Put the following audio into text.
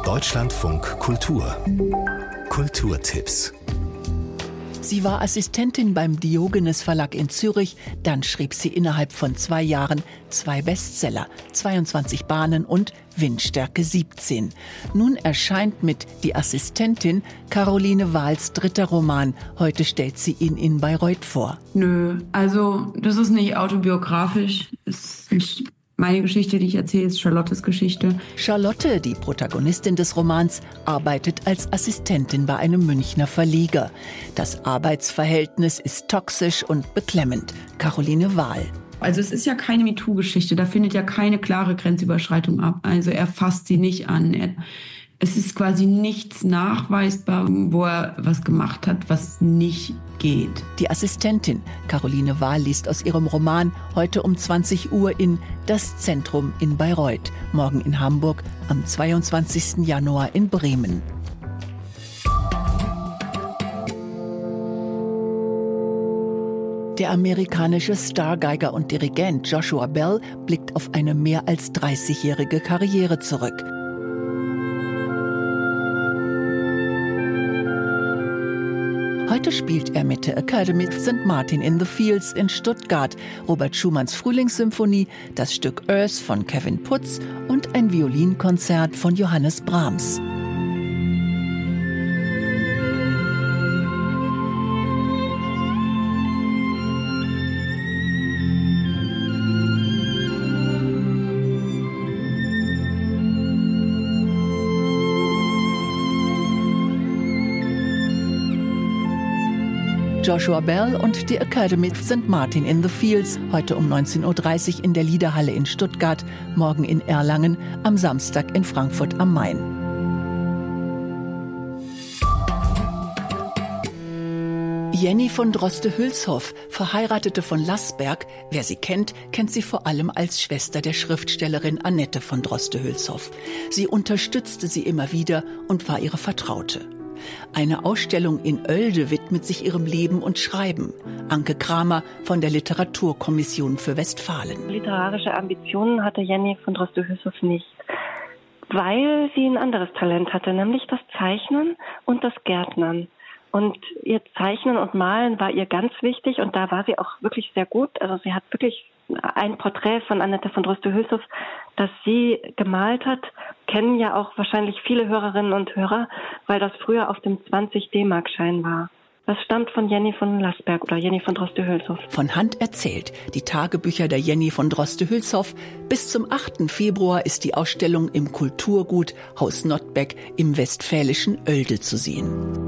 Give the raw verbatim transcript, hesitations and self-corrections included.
Deutschlandfunk Kultur. Kulturtipps. Sie war Assistentin beim Diogenes Verlag in Zürich. Dann schrieb sie innerhalb von zwei Jahren zwei Bestseller, zweiundzwanzig Bahnen und Windstärke siebzehn. Nun erscheint mit Die Assistentin Caroline Wahls dritter Roman. Heute stellt sie ihn in Bayreuth vor. Nö, also das ist nicht autobiografisch. Es ist meine Geschichte, die ich erzähle, ist Charlottes Geschichte. Charlotte, die Protagonistin des Romans, arbeitet als Assistentin bei einem Münchner Verleger. Das Arbeitsverhältnis ist toxisch und beklemmend. Caroline Wahl. Also es ist ja keine MeToo-Geschichte, da findet ja keine klare Grenzüberschreitung ab. Also er fasst sie nicht an. Er, es ist quasi nichts nachweisbar, wo er was gemacht hat, was nicht geht. Die Assistentin Caroline Wahl liest aus ihrem Roman heute um zwanzig Uhr in Das Zentrum in Bayreuth, morgen in Hamburg, am zweiundzwanzigsten Januar in Bremen. Der amerikanische Stargeiger und Dirigent Joshua Bell blickt auf eine mehr als dreißigjährige Karriere zurück. Heute spielt er mit der Academy Sankt Martin in the Fields in Stuttgart, Robert Schumanns Frühlingssymphonie, das Stück Earth von Kevin Putz und ein Violinkonzert von Johannes Brahms. Joshua Bell und die Academy Sankt Martin in the Fields, heute um neunzehn Uhr dreißig in der Liederhalle in Stuttgart, morgen in Erlangen, am Samstag in Frankfurt am Main. Jenny von Droste-Hülshoff, Verheiratete von Lassberg. Wer sie kennt, kennt sie vor allem als Schwester der Schriftstellerin Annette von Droste-Hülshoff. Sie unterstützte sie immer wieder und war ihre Vertraute. Eine Ausstellung in Oelde widmet sich ihrem Leben und Schreiben. Anke Kramer von der Literaturkommission für Westfalen. Literarische Ambitionen hatte Jenny von Droste-Hülshoff nicht, weil sie ein anderes Talent hatte, nämlich das Zeichnen und das Gärtnern. Und ihr Zeichnen und Malen war ihr ganz wichtig und da war sie auch wirklich sehr gut. Also sie hat wirklich ein Porträt von Annette von Droste-Hülshoff, das sie gemalt hat, kennen ja auch wahrscheinlich viele Hörerinnen und Hörer, weil das früher auf dem zwanzig D-Mark-Schein war. Das stammt von Jenny von Lassberg oder Jenny von Droste-Hülshoff. Von Hand erzählt, die Tagebücher der Jenny von Droste-Hülshoff. Bis zum achten Februar ist die Ausstellung im Kulturgut Haus Nottbeck im westfälischen Oelde zu sehen.